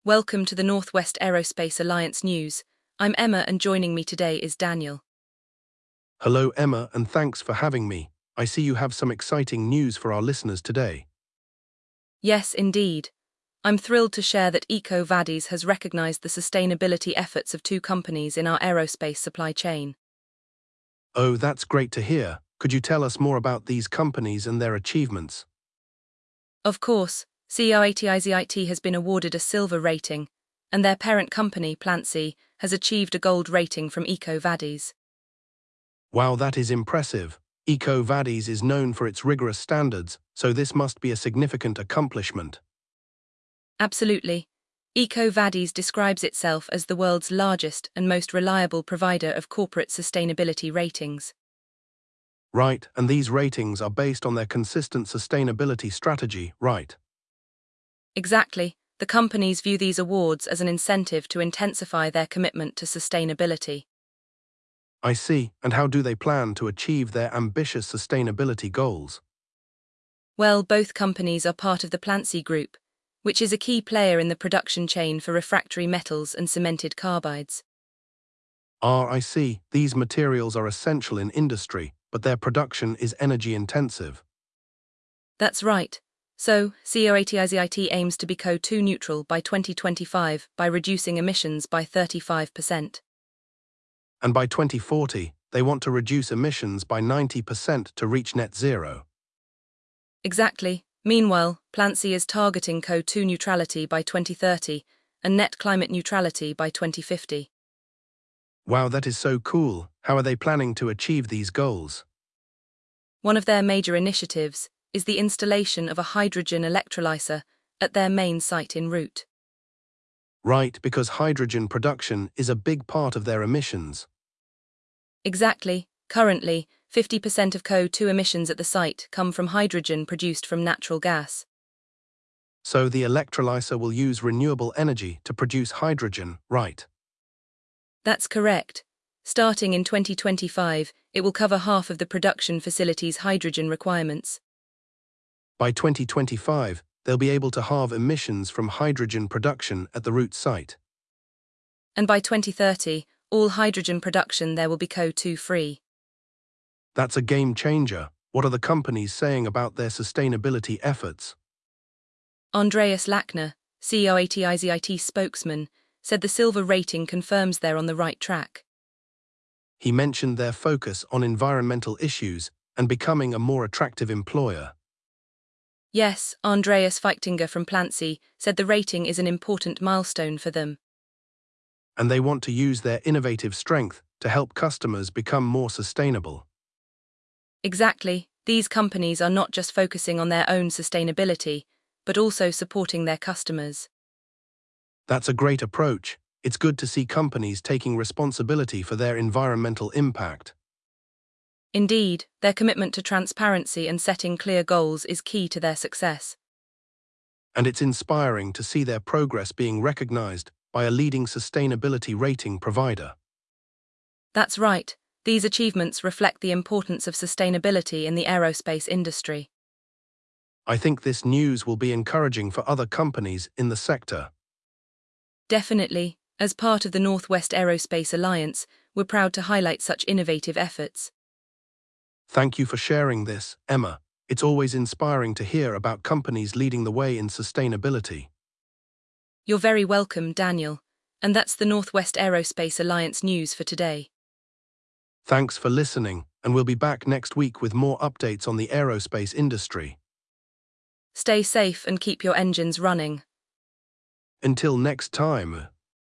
Welcome to the Northwest Aerospace Alliance News. I'm Emma and joining me today is Daniel. Hello, Emma, and thanks for having me. I see you have some exciting news for our listeners today. Yes, indeed. I'm thrilled to share that EcoVadis has recognized the sustainability efforts of two companies in our aerospace supply chain. Oh, that's great to hear. Could you tell us more about these companies and their achievements? Of course, CRATIZIT has been awarded a silver rating, and their parent company, Plancy, has achieved a gold rating from EcoVadis. Wow, that is impressive. EcoVadis is known for its rigorous standards, so this must be a significant accomplishment. Absolutely. EcoVadis describes itself as the world's largest and most reliable provider of corporate sustainability ratings. Right, and these ratings are based on their consistent sustainability strategy, right? Exactly. The companies view these awards as an incentive to intensify their commitment to sustainability. I see, and how do they plan to achieve their ambitious sustainability goals? Well, both companies are part of the Plancy Group, which is a key player in the production chain for refractory metals and cemented carbides. I see, these materials are essential in industry, but their production is energy intensive. That's right. So, COATIZIT aims to be CO2 neutral by 2025 by reducing emissions by 35%. And by 2040, they want to reduce emissions by 90% to reach net zero. Exactly. Meanwhile, Plancy is targeting CO2 neutrality by 2030 and net climate neutrality by 2050. Wow, that is so cool. How are they planning to achieve these goals? One of their major initiatives is the installation of a hydrogen electrolyser at their main site en route. Right, because hydrogen production is a big part of their emissions. Exactly. Currently, 50% of CO2 emissions at the site come from hydrogen produced from natural gas. So the electrolyser will use renewable energy to produce hydrogen, right? That's correct. Starting in 2025, it will cover half of the production facility's hydrogen requirements. By 2025, they'll be able to halve emissions from hydrogen production at the root site. And by 2030, all hydrogen production there will be CO2 free. That's a game changer. What are the companies saying about their sustainability efforts? Andreas Lackner, COATIZIT spokesman, said the silver rating confirms they're on the right track. He mentioned their focus on environmental issues and becoming a more attractive employer. Yes, Andreas Feichtinger from Plancy said the rating is an important milestone for them. And they want to use their innovative strength to help customers become more sustainable. Exactly. These companies are not just focusing on their own sustainability, but also supporting their customers. That's a great approach. It's good to see companies taking responsibility for their environmental impact. Indeed, their commitment to transparency and setting clear goals is key to their success. And it's inspiring to see their progress being recognized by a leading sustainability rating provider. That's right. These achievements reflect the importance of sustainability in the aerospace industry. I think this news will be encouraging for other companies in the sector. Definitely, as part of the Northwest Aerospace Alliance, we're proud to highlight such innovative efforts. Thank you for sharing this, Emma. It's always inspiring to hear about companies leading the way in sustainability. You're very welcome, Daniel. And that's the Northwest Aerospace Alliance news for today. Thanks for listening, and we'll be back next week with more updates on the aerospace industry. Stay safe and keep your engines running. Until next time.